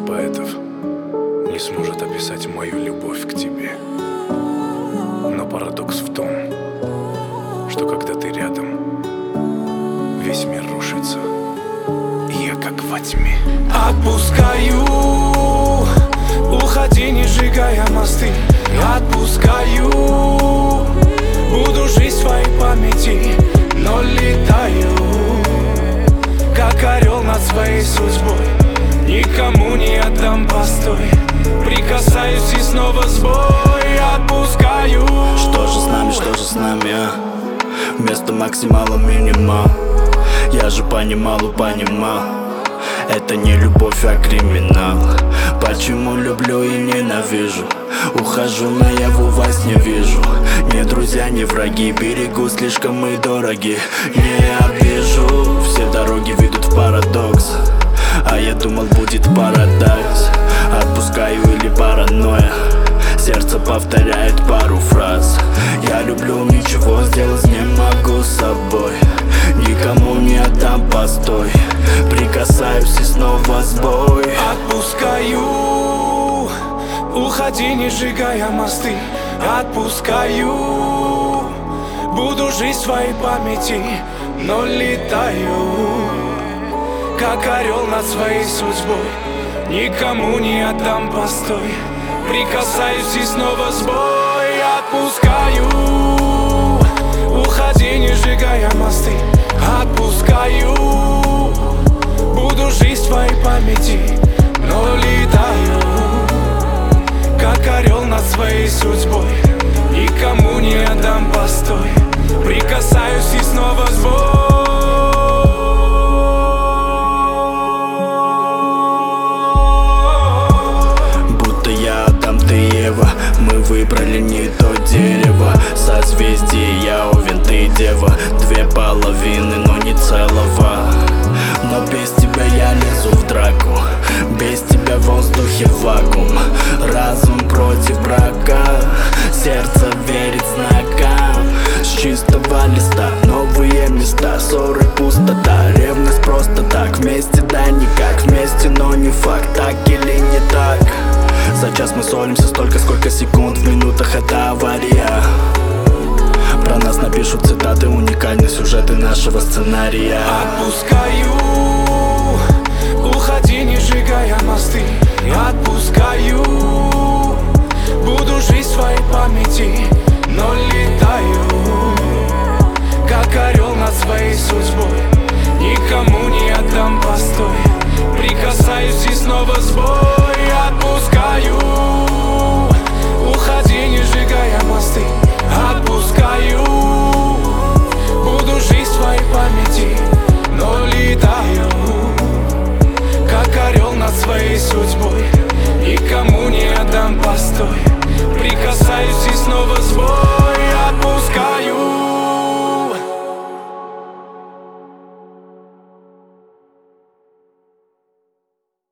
поэтов не сможет описать мою любовь к тебе. Но парадокс в том, что когда ты рядом, весь мир рушится, и я как во тьме. Отпускаю, уходи, не сжигая мосты. Отпускаю, буду жить в твоей памяти, но летаю, как орел над своей судьбой. Никому не отдам постой, прикасаюсь и снова сбой. Отпускаю. Что же с нами, что же с нами, вместо максимала минимал. Я же понимал, это не любовь, а криминал. Почему люблю и ненавижу? Ухожу наяву, во сне вижу. Не друзья, не враги, берегу, слишком мы дороги. Не обижу, все дороги ведут в парадокс, а я думал, будет парадокс. Отпускаю или паранойя, сердце повторяет пару фраз. Я люблю, ничего сделать не могу с собой. Никому не отдам постой, прикасаюсь и снова сбой. Отпускаю, уходи, не сжигая мосты. Отпускаю, буду жить в твоей памяти, но летаю, как орел над своей судьбой. Никому не отдам постой, прикасаюсь и снова сбой. Отпускаю, уходи, не сжигая мосты. Отпускаю, буду жить в твоей памяти, но летаю, как орел над своей судьбой. Никому не отдам постой, прикасаюсь и снова сбой. Мы выбрали не то дерево, созвездие, я уверен, ты дева. Две половины, но не целого. Но без тебя я лезу в драку, без тебя в воздухе вакуум. Разум против брака, сердце верит знакам. С чистого листа новые места, ссоры, пустота, ревность просто так. Вместе да никак, вместе, но не факт, так или не так. За час мы ссоримся столько, сколько секунд в минутах, это авария. Про нас напишут цитаты, уникальные сюжеты нашего сценария. Отпускаю, уходи, не сжигая мосты. Отпускаю, буду жить в твоей памяти, но летаю, как орел над своей